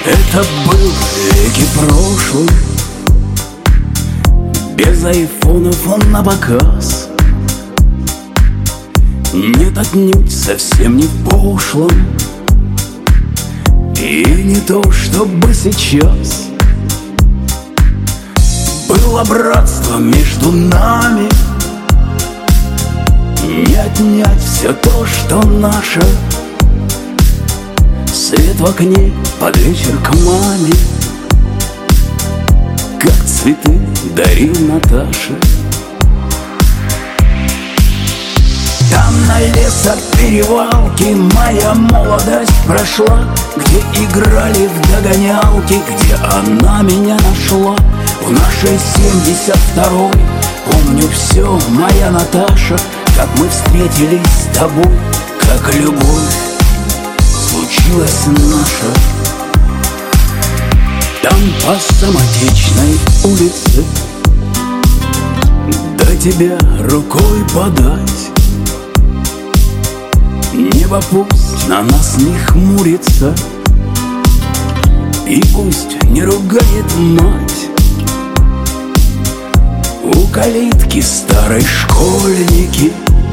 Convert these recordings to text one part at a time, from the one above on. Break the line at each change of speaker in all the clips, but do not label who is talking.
Это был веки прошлый, без айфонов он на показ. Нет, отнюдь совсем не в прошлом, и не то, чтобы сейчас. Было братство между нами, не отнять все то, что наше. Свет в окне под вечер к маме, как цветы дарил Наташе. Там на лесоперевалке моя молодость прошла, где играли в догонялки, где она меня нашла. В нашей 72-й помню все, моя Наташа, как мы встретились с тобой, как любовь случилась наша. Там по Самотечной улице до тебя рукой подать. Небо пусть на нас не хмурится, и пусть не ругает мать. У калитки старой школьники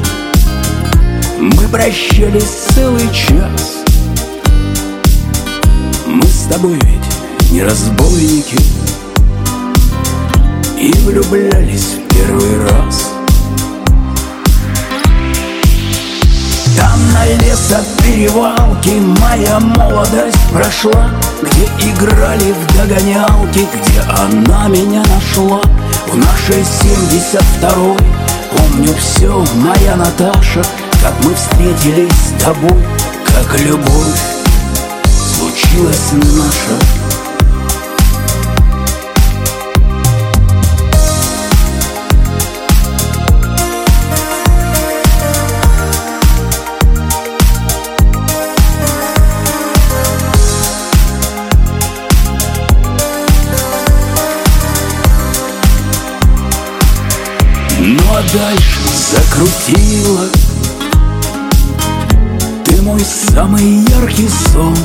мы прощались целый час. Мы с тобой ведь не разбойники и влюблялись в первый раз. Там на лесоперевалке моя молодость прошла, где играли в догонялки, где она меня нашла. В нашей 72-й помню все, моя Наташа, как мы встретились с тобой, как любовь случилась наша. Ну а дальше закрутила ты мой самый яркий сон.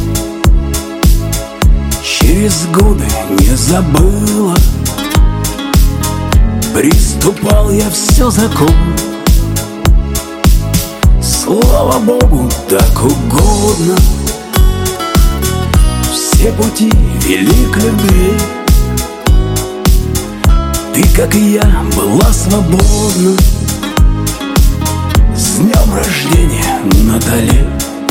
Через годы не забыла, приступал я все закон. Слава Богу, так угодно, все пути вели к любви. Ты, как и я, была свободна. С днем рождения, Натали!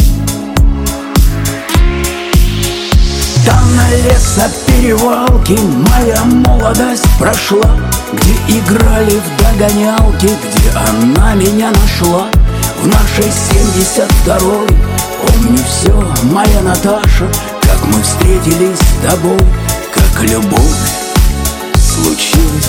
Там на лесоперевалке моя молодость прошла, где играли в догонялки, где она меня нашла. В нашей 72-й помню все, моя Наташа, как мы встретились с тобой, как любовь случилась